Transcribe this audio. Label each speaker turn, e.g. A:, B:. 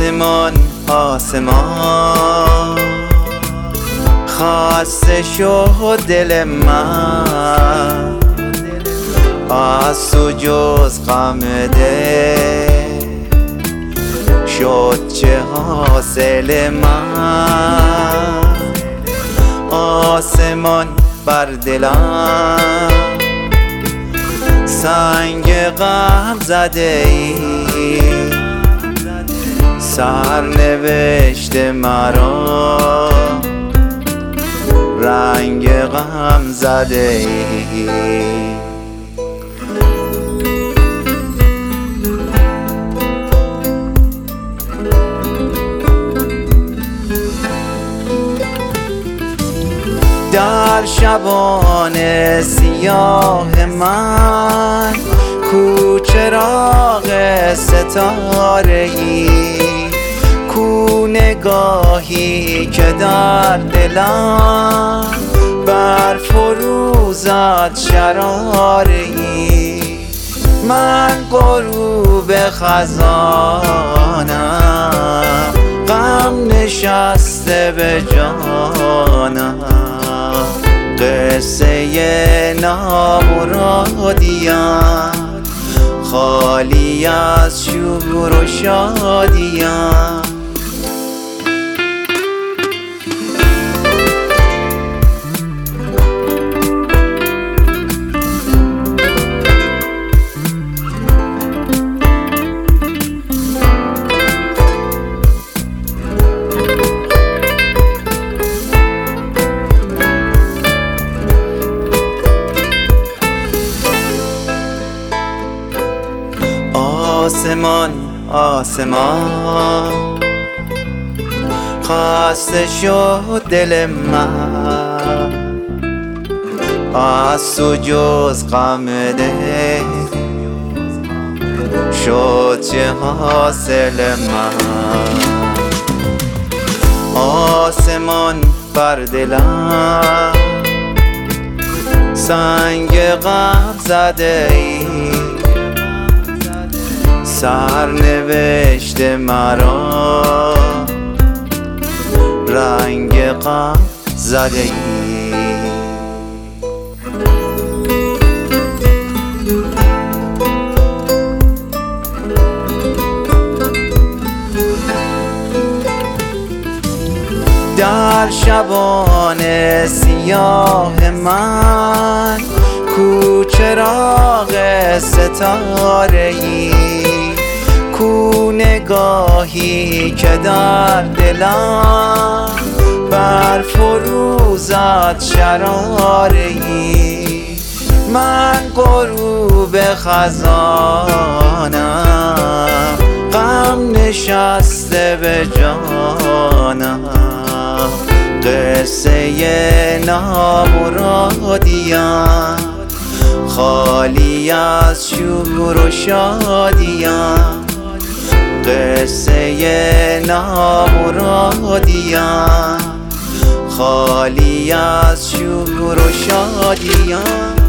A: آسمان آسمان خسته شد دل من، از تو جز غم دل شد چه حاصل من. آسمان بر دلم سنگ غم زده ای، سرنوشت مرا رنگ غم زده ای. در شبان سیاه من کو چراغ ستاره‌ای، کو نگاهی که در دلم بر فروزد شراره‌ای. من غروب خزانم، غم نشسته به جانم، قصه نامرادیم خالی از شور و شادیم. آسمان آسمان خسته شد دل من، از تو جز غم دل شد چه حاصل من. آسمان بر دلم سنگ غم زده ای، سرنوشت مرا رنگ غم زده ای. در شبان سیاه من کو چراغ ستاره‌ای، کو نگاهی که در دلم بر فروزد شراره‌ای. من غروب خزانم، غم نشسته به جانم، قصه نامرادیم خالی از شور و شادیم، قصه نامرادیم خالی از شور و شادیم.